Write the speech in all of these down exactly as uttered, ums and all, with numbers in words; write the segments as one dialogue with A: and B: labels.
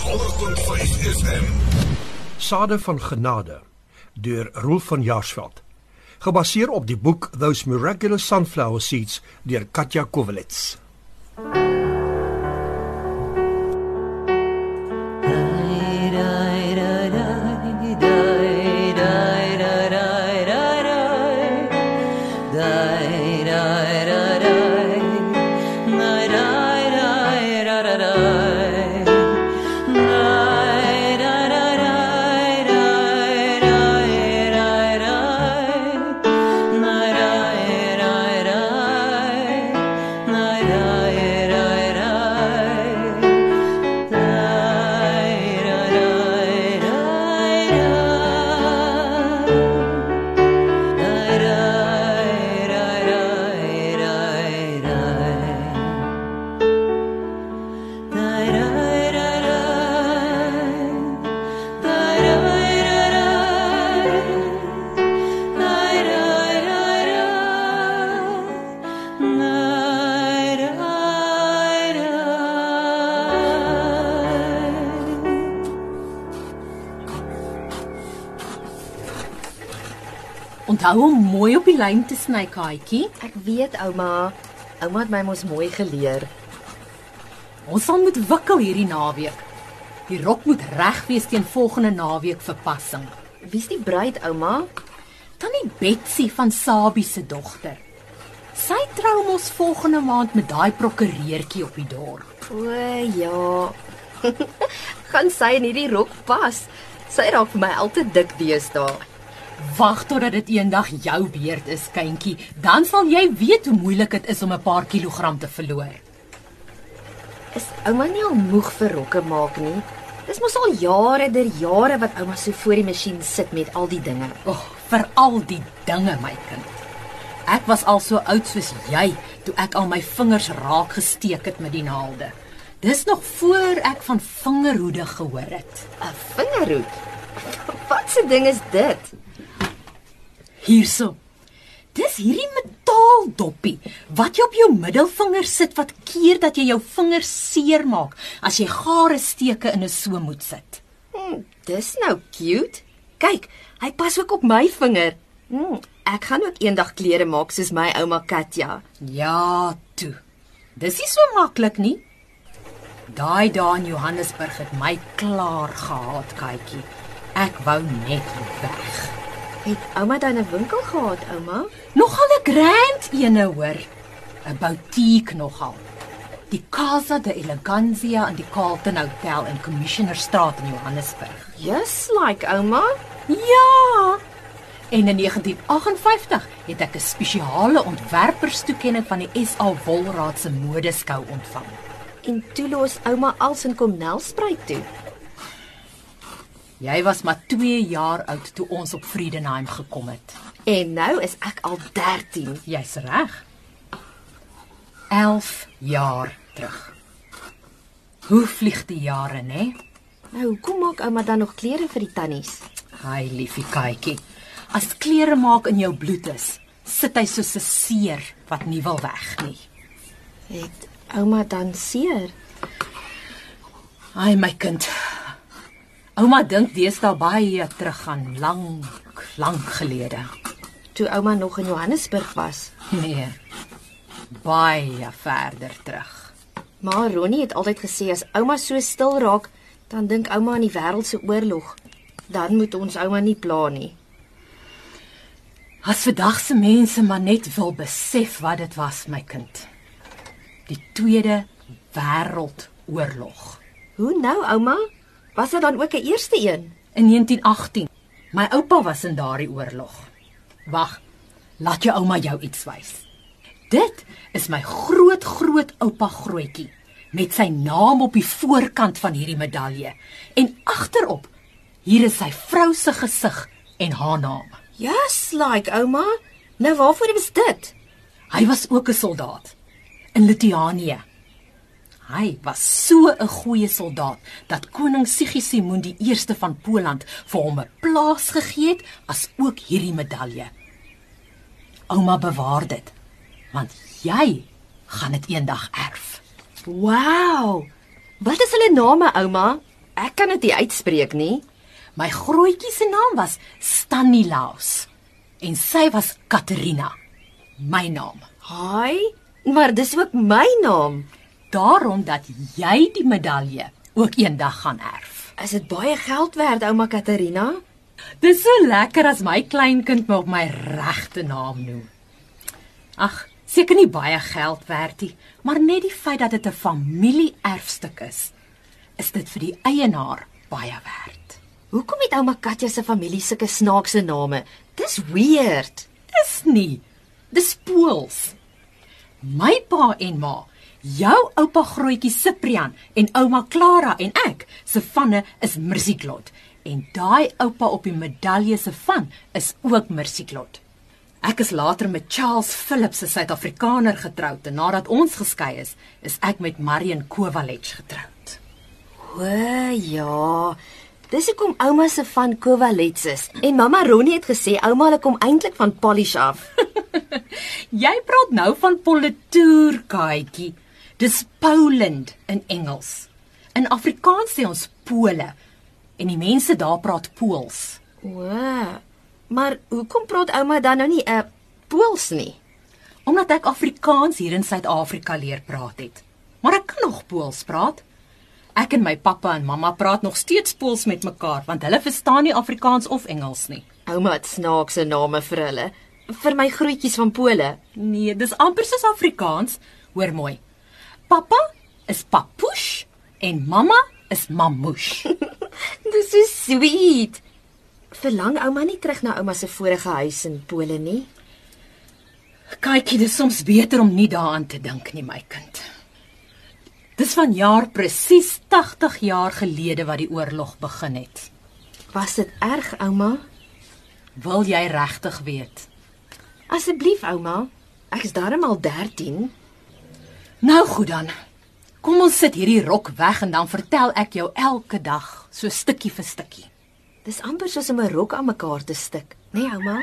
A: honderd punt vyf F M.
B: Sade van Genade deur Roel van Jaarsveld. Gebaseer op die boek Those Miraculous Sunflower Seeds deur Katja Kovelets.
C: Onthou om mooi op die lyn te sny, Katjie.
D: Ek weet, ouma. Ouma het my mos mooi geleer.
C: Ons sal moet wikkel hierdie naweek. Die rok moet reg wees teen volgende naweek vir passing.
D: Wie's die bruid, ouma?
C: Tannie Betsy van Sabie se dogter. Sy trou mos volgende maand met daai prokureurtjie op die dorp.
D: O ja. Gaan sy in hierdie rok pas? Sy raak vir my al te dik deesdae.
C: Wag totdat dit eendag jou beurt is, kindjie. Dan sal jy weet hoe moeilik dit is om 'n paar kilogram te verloor.
D: Is ouma nie al moeg vir rokke maak nie? Dis mos al jare der jare wat ouma so voor die masjien sit met al die dinge.
C: O, oh, vir al die dinge, my kind. Ek was al so oud soos jy toe ek al my vingers raak gesteek het met die naalde. Dis nog voor ek van vingerhoede gehoor het.
D: 'n Vingerhoed? Wat 'n ding is dit?
C: Hierso. Dis hierdie metaaldoppie wat jy op jou middelvinger sit wat keer dat jy jou vingers seer maak as jy gare steke in 'n soem moet sit.
D: Hmm, dis nou cute. Kyk, hy pas ook op my vinger. Hmm, ek gaan ook eendag klere maak soos my ouma Katja.
C: Ja, toe. Dis nie so maklik nie. Daai dae in Johannesburg het my klaar gehaat, Katjie. Ek wou net weg.
D: Het ouma dan 'n winkel gehad, ouma?
C: Nogal 'n grand ene hoor. 'n Boutique nogal. Die Casa de Elegancia in die Carlton Hotel in Commissionerstraat in Johannesburg.
D: Just like ouma.
C: Ja. En in negentien agt en vyftig het ek 'n spesiale ontwerperstoekenning van die S A Wolraad se modeskou ontvang.
D: En toe los ouma als en kom Nelspruit toe.
C: Jy was maar twee jaar oud toe ons op Friedenheim gekom het.
D: En nou is ek al dertien.
C: Jy's reg. elf jaar terug. Hoe vlieg die jare, né?
D: Nou, hoekom maak ouma dan nog klere vir die tannies?
C: Hy liefie Katjie. As klere maak in jou bloed is, sit hy soos 'n seer wat nie wil weg nie.
D: Het ouma dan seer?
C: Ai my kind. Ouma dink deesdae baie terug aan lank, lank gelede.
D: Toe ouma nog in Johannesburg was.
C: Nee. Baie verder terug.
D: Maar Ronnie het altyd gesê as ouma so stil raak, dan dink ouma aan die wêreldse oorlog. Dan moet ons ouma nie pla nie.
C: As vandag se mense maar net wil besef wat dit was, my kind. Die Tweede Wêreldoorlog.
D: Hoe nou, ouma? Was daar dan ook 'n eerste een?
C: In negentien agttien. My oupa was in daardie oorlog. Wag, laat jou ouma jou iets wys. Dit is my groot groot oupa grootjie met sy naam op die voorkant van hierdie medalje en agterop hier is sy vrou se gesig en haar naam.
D: Yes, like ouma. Nou waarvoor was dit?
C: Hy was ook 'n soldaat in Lithuanië. Hy was so 'n goeie soldaat dat koning Sigismund die eerste van Poland vir hom 'n plaas gegee het as ook hierdie medalje. Ouma bewaar dit, want jy gaan dit eendag erf.
D: Wow. Wat is hulle name, ouma? Ek kan dit nie uitspreek nie.
C: My grootjie se naam was Stanislaus en sy was Katerina, my naam.
D: Haai, maar dis ook my naam.
C: Daarom dat jy die medalje ook eendag gaan erf.
D: Is dit baie geld werd, ouma Katerina?
C: Dis so lekker as my kleinkind my op my regte naam noem. Ag, seker nie baie geld werd nie, maar net die feit dat dit 'n familie-erfstuk is, is dit vir die eienaar baie werd.
D: Hoekom het ouma Katja se familie sulke snaakse name? Dis weird.
C: Dis nie. Dis Pools. My pa en ma, jou oupa grootjie Cyprian en ouma Clara en ek se vanne is Mirsiklot en daai oupa op die medalje se van is ook Mirsiklot. Ek is later met Charles Phillips, 'n Suid-Afrikaner, getroud en nadat ons geskei is, is ek met Marion Kovalec getroud.
D: O ja, dis hoekom ouma se van Kovalets is. En mamma Ronnie het gesê ouma hulle kom eintlik van Polish af.
C: Jy praat nou van Politoer, Kaatjie. Dis Poland in Engels. In Afrikaans sê ons Pole en die mense daar praat Pools.
D: O, maar hoekom praat ouma dan nou nie 'n uh, Pools nie?
C: Omdat ek Afrikaans hier in Suid-Afrika leer praat het. Maar ek kan nog Pools praat. Ek en my pappa en mamma praat nog steeds Pools met mekaar, want hulle verstaan nie Afrikaans of Engels nie.
D: Ouma het snaakse name vir hulle. Vir my grootjies van Pole.
C: Nee, dis amper soos Afrikaans. Hoor mooi. Pappa is Papoes en mamma is Mamouche.
D: Dis so sweet. Verlang ouma nie terug na ouma se vorige huis in Pole nie?
C: Kykie, dis soms beter om nie daaraan te dink nie, my kind. Dis vanjaar presies tagtig jaar gelede wat die oorlog begin het.
D: Was dit erg, ouma?
C: Wil jy regtig weet?
D: Asseblief, ouma. Ek is darm al dertien.
C: Nou goed dan. Kom ons sit hierdie rok weg en dan vertel ek jou elke dag, so stukkie vir stukkie.
D: Dis amper soos om 'n rok aan mekaar te stik, né, nee, ouma?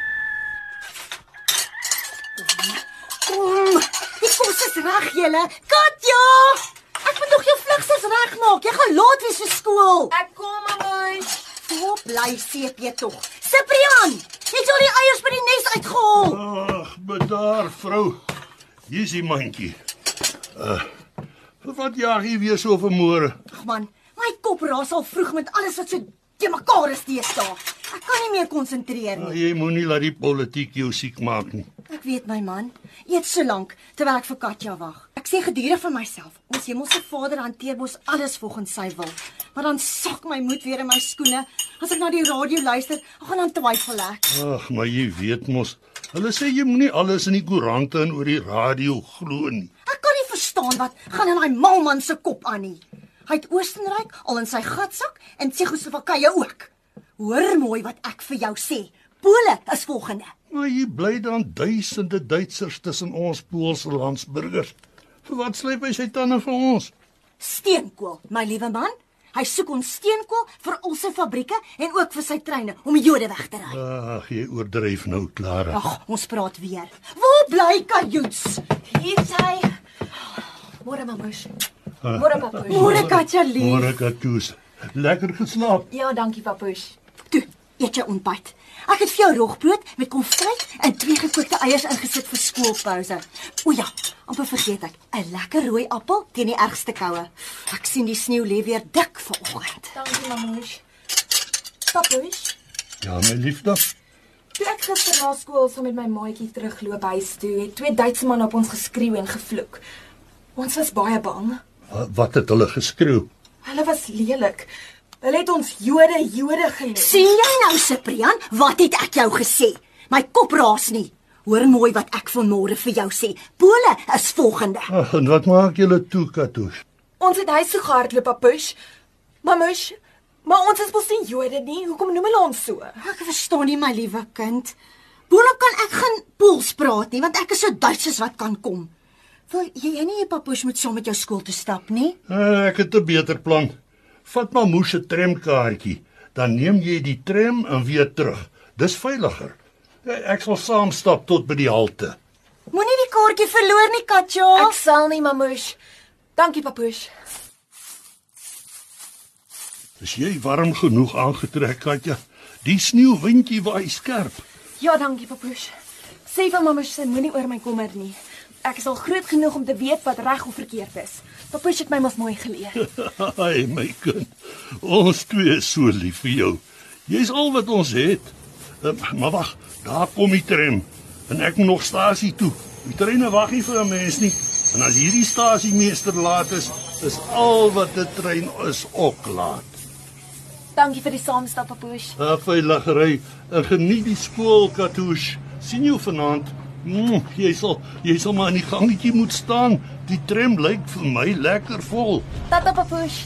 A: Kom, die kos is reg, julle. Katja! Ek moet nog jou vlugsies regmaak. Jy gaan laat wees vir skool.
D: Ek kom, mamma.
A: Waar bly seep jy tog? Cyprian, het jy al die eiers by die nes uitgehaal?
E: Ag, bedaar vrou. Hier is die mandjie. Uh, vir wat jaag jy weer so vanmôre?
A: Ag man, my kop raas al vroeg met alles wat so te mekaar is deesdae. Ek kan nie meer konsentreer
E: Uh,
A: nie.
E: jy moenie laat die politiek jou siek maak nie.
A: Ek weet my man, eet so lank terwyl ek vir Katja wag. Ek sê gedurig vir myself, ons hemelse Vader hanteer mos alles volgens sy wil. Maar dan sak my moed weer in my skoene as ek na die radio luister, ek gaan dan twyfel ek.
E: Ag, maar jy weet mos, hulle sê jy moenie alles in die koerante en oor die radio glo nie.
A: Ek kan nie verstaan wat gaan in daai malman se kop aan nie. Hy het Oostenryk al in sy gatsak en Tsjechoslowakye ook. Hoor mooi wat ek vir jou sê. Pole is volgende.
E: Maar hier bly dan duisende Duitsers tussen ons Poolse landsburgers. Vir wat sleep hy sy tande vir ons?
A: Steenkool, my liewe man. Hy soek ons steenkool vir al sy fabrieke en ook vir sy treine om die Jode weg te ry.
E: Ag, jy oordryf nou, Clara.
A: Ag, ons praat weer. Waar bly Kajuts?
D: Hier sy. Môre, mammoes. Môre, papoes.
A: Môre Katja lief.
E: Môre, Katoes. Lekker geslaap.
D: Ja, dankie, papoes.
A: Toe, eet jou ontbyt. Ek het vir jou roggebrood met konfyt en twee gekookte eiers ingesit vir skoolpouse. O ja, amper vergeet ek, 'n lekker rooi appel teen die ergste koue. Ek sien die sneeu lê weer dik vanoggend.
D: Dankie, mammoes. Papoes.
E: Ja, my liefde.
F: Toe ek gister na skool saam met my maatjie terugloop huis toe, het twee Duitse manne op ons geskreeu en gevloek. Ons was baie bang.
E: Wat, wat het hulle geskreeu?
F: Hulle was lelik. Hulle het ons Jode, Jode genoem.
A: Sien jy nou, Cyprian, wat het ek jou gesê? My kop raas nie. Hoor mooi wat ek vanmôre vir jou sê. Pole is volgende.
E: Ag, en wat maak julle toe, Katoes?
F: Ons het huis toe gehardloop, papoes. Mamoes, maar ons is mos nie Jode nie. Hoekom noem hulle ons so?
A: Ek verstaan nie, my liewe kind. Boonop kan ek geen Pools praat nie, want ek is so Duits as wat kan kom. Wil jy nie jou papoes moet saam met jou skool toe stap nie?
E: Uh, ek het 'n beter plan. Vat maar moes 'n tramkaartjie, dan neem jy die tram en weer terug. Dis veiliger. Ek sal saam stap tot by die halte.
A: Moenie die kaartjie verloor nie, Katja.
F: Ek sal nie, mamoes. Dankie, papoes.
E: Is jy warm genoeg aangetrek, Katja? Die sneeuwwindjie waai skerp.
F: Ja, dankie, papoes. Sê vir mamma sy moenie oor my kommer nie. Ek is al groot genoeg om te weet wat reg of verkeerd is. Papoes het my mos mooi geleer.
E: Ai, my kind. Ons twee is so lief vir jou. Jy's al wat ons het. Uh, maar wag, daar kom die tram. En ek moet nog stasie toe. Die treine wag nie vir 'n mens nie. En as hierdie stasiemeester laat is, is al wat 'n trein is ook laat.
F: Dankie vir die saamstap, papoes.
E: Uh, Veiligery, en geniet die skool, Katouche. Sien jou vanaand. Mm, jy sal jy sal maar in die gangetjie moet staan. Die tram lyk vir my lekker vol.
F: Tata, papoes.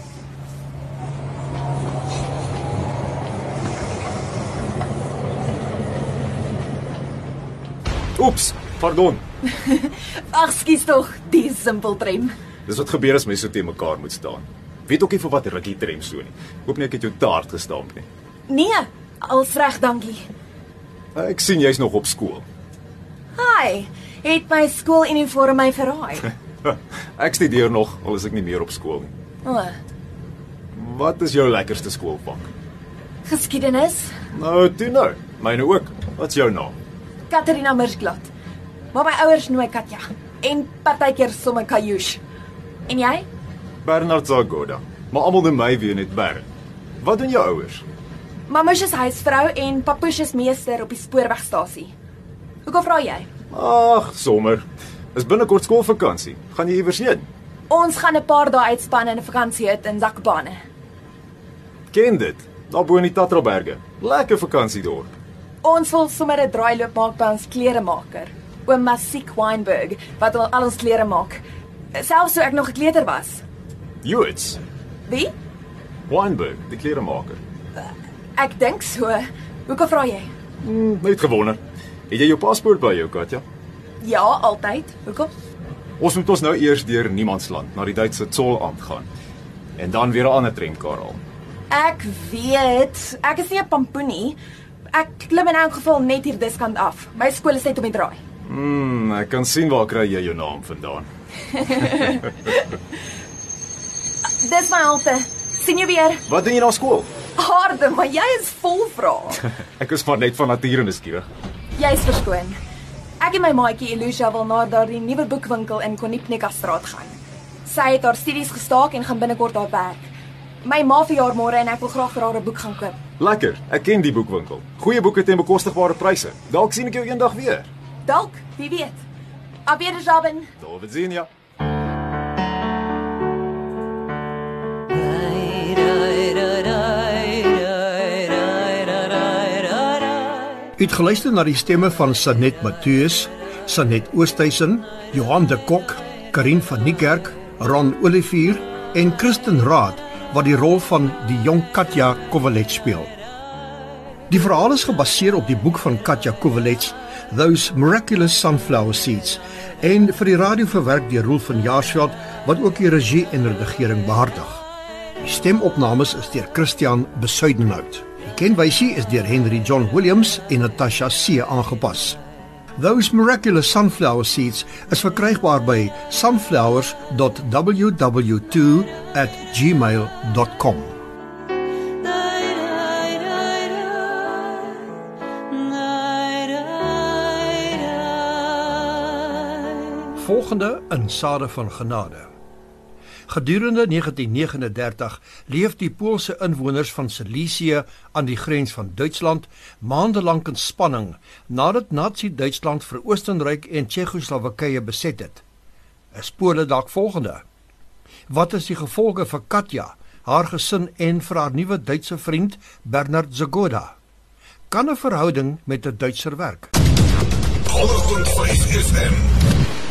G: Oeps, pardon.
F: Ag, skies tog, die simpel tram.
G: Dis wat gebeur as mense so teen mekaar moet staan. Weet ook nie vir wat rukkie tram so nie. Hoop nie ek het jou taart gestamp nie.
F: Nee, als reg, dankie.
G: Ek sien jy's nog op skool.
F: Hi, het my skooluniform my verraai?
G: Ek studeer nog, al is ek nie meer op skool nie.
F: O,
G: Wat is jou lekkerste skoolvak?
F: geskiedenis,
G: Nou, toe nou. Myne ook. Wat's jou naam?
F: Katerina Mirsglad. Maar my ouers noem my Katja. En partykeer sommer Kajush. En jy?
G: Bernard Zagoda. Maar almal noem my weer net Bern. Wat doen jou ouers?
F: Mamma is huisvrou en papoes is meester op die spoorwegstasie. Hoekom vra jy?
G: Ag, sommer. Is binnekort skoolvakansie. Gaan jy iewers heen?
F: Ons gaan 'n paar dae uitspan in 'n vakansiehut in Zakopane.
G: Ken dit. Daar bo in die Tatraberge. Lekker vakansiedorp.
F: Ons wil sommer 'n draailoop maak by ons kleremaker, oom Masiek Weinberg, wat al, al ons klere maak. Selfs toe ek nog 'n kleuter was.
G: Joets.
F: Wie?
G: Weinberg, die kleremaker.
F: Ek dink so. Hoekom vra jy?
G: Hmm, net gewonder. Het jy jou paspoort by jou, Katja?
F: Ja, altyd. Hoekom?
G: Ons moet ons nou eers deur Niemandsland na die Duitse Zollamt gaan. En dan weer 'n ander tramkar haal.
F: Ek weet, ek is nie 'n pampoenie. Ek klim in elk geval net hier diskant af. My skool is net om die draai.
G: Hmm, ek kan sien waar kry jy jou naam vandaan.
F: Dis my halte. Sien jy weer?
G: Wat doen jy na skool?
F: Harde, maar jy is vol vrae.
G: Ek is maar net van nature nuuskierig.
F: Jy's verskoon. Ek en my maatjie Elusha wil na daardie nuwe boekwinkel in Konipnekastraat gaan. Sy het haar studies gestaak en gaan binnekort daar werk. My ma verjaar môre en ek wil graag vir haar 'n boek gaan koop.
G: Lekker, ek ken die boekwinkel. Goeie boeke teen bekostigbare pryse. Dalk sien ek jou eendag weer.
F: Dalk, wie weet. Op Wiedersehen.
G: Tot sien ja.
B: U het geluister na die stemme van Sanet Matthews, Sanet Oosthuizen, Johan de Kok, Karin van Niekerk, Ron Olivier en Kristen Raad wat die rol van die jong Katja Kovalet speel. Die verhaal is gebaseer op die boek van Katja Kovalet, Those Miraculous Sunflower Seeds, en vir die radio verwerk deur Roel van Jaarsveld wat ook die regie en redigering behartig. Die stemopnames is deur Christian Besuidenhout. Die kenwysie is deur Henry John Williams en Natasha C aangepas. Those Miraculous Sunflower Seeds is verkrygbaar by sunflowers dot w w two at gmail dot com. Volgende in Sade van Genade. Gedurende negentien negenendertig leef die Poolse inwoners van Silesië aan die grens van Duitsland maandelang in spanning nadat Nazi-Duitsland vir Oostenryk en Tsjechoslowakye beset het. Is Pole dalk volgende? Wat is die gevolge vir Katja, haar gesin en vir haar nuwe Duitse vriend Bernard Zagoda? Kan 'n verhouding met 'n Duitser werk?
H: honderd vyf F M